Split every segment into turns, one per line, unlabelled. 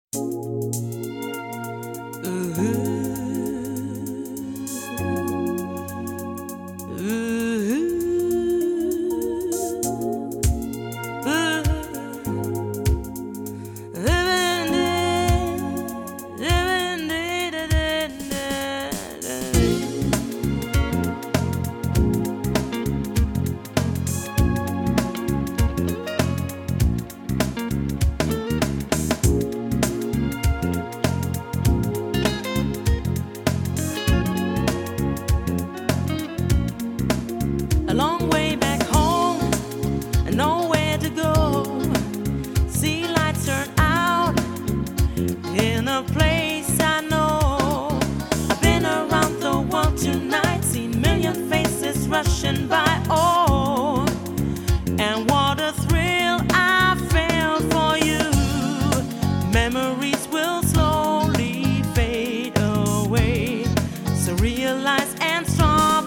A long way back home, and nowhere to go. See lights turn out in a place I know. I've been around the world tonight, seen million faces rushing by. Oh, and what a thrill I felt for you. Memories will slowly fade away, so realize and stop.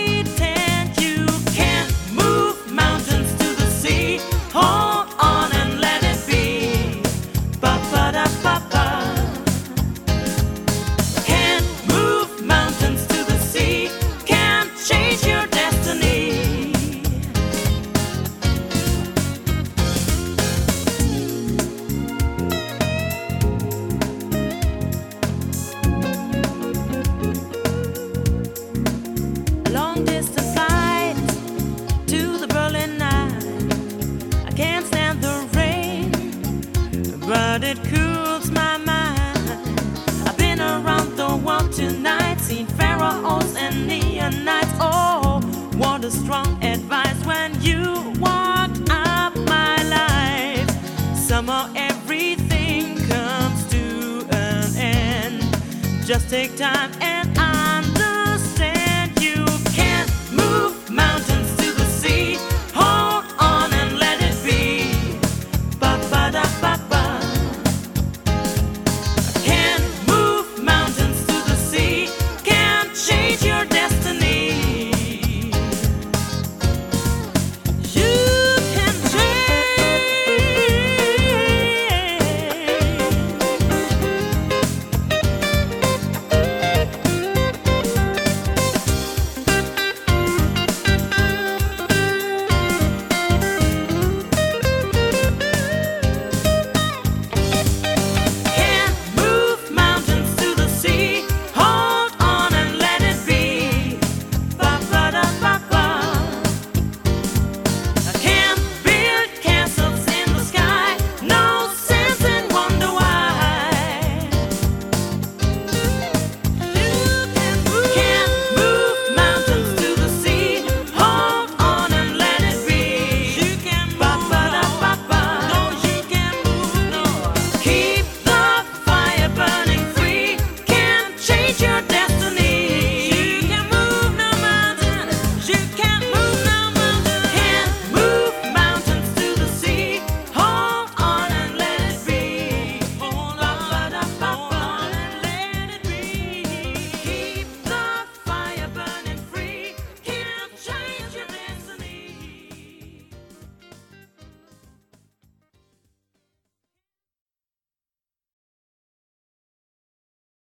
Hold on and let it be. Ba-ba-da-ba-ba. Can't move mountains to the sea. Can't change your destiny. A long distance flight to the Berlin night. Can't stand the rain, but it cools my mind. I've been around the world tonight, seen pharaohs and neon nights. Oh, what a strong advice when you walked up my life. Somehow everything comes to an end. Just take time